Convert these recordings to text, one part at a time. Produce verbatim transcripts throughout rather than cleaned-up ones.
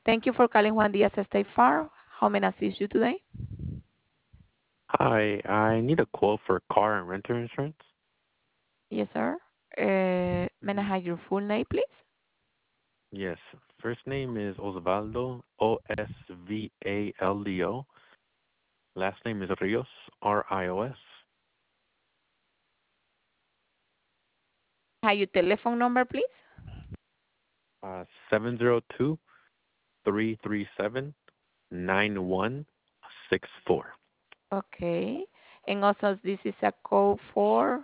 Thank you for calling Juan Diaz State Farm. How may I assist you today? Hi, I need a quote for car and renter insurance. Yes, sir. Uh, may I hmm have your full name, please? Yes, first name is Osvaldo, O S V A L D O. Last name is Rios, R I O S. Have your telephone number, please? Uh, seven zero two three three seven nine one six four. Okay. And also, this is a code for.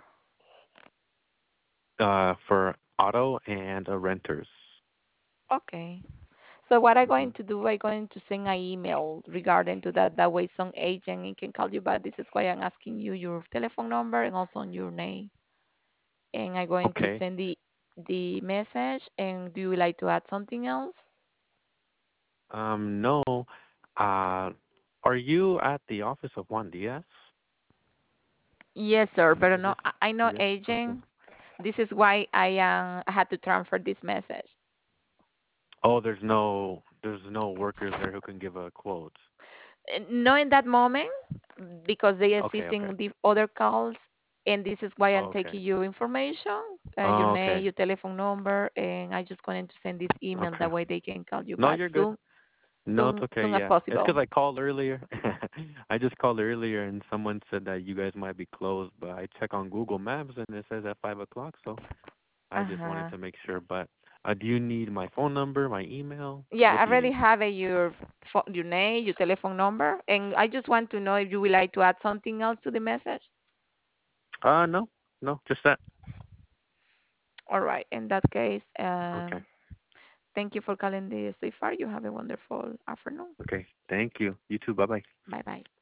Uh, for auto and uh, renters. Okay. So what I'm hmm going to do, I'm going to send an email regarding to that. That way, some agent it can call you back. This is why I'm asking you your telephone number and also your name. And I'm going to Okay. send the the message. And do you like to add something else? Um, no. Uh, are you at the office of Juan Diaz? Yes, sir. But Is no, this? I I know Yes. Okay. agent. This is why I um I had to transfer this message. Oh, there's no there's no workers there who can give a quote. Uh, Not in that moment because they Okay, assist okay. in the other calls, and this is why I'm Oh, okay. taking your information, uh, your Oh, name, okay. your telephone number, and I just going to send this email. Okay. That way they can call you No, back you're good. soon, No, it's soon, okay. soon as Yeah. It's possible. 'cause I called earlier. I just called earlier and someone said that you guys might be closed, but I check on Google Maps and it says at five o'clock, so I Uh just wanted huh. to make sure. But uh, do you need my phone number, my email? Yeah, What I do you already need? have uh, your phone, your name, your telephone number, and I just want to know if you would like to add something else to the message. Uh, no, no, just that. All right. In that case, Okay. um, thank you for calling the Stay Far. You have a wonderful afternoon. Okay. Thank you. You too. Bye bye. Bye bye.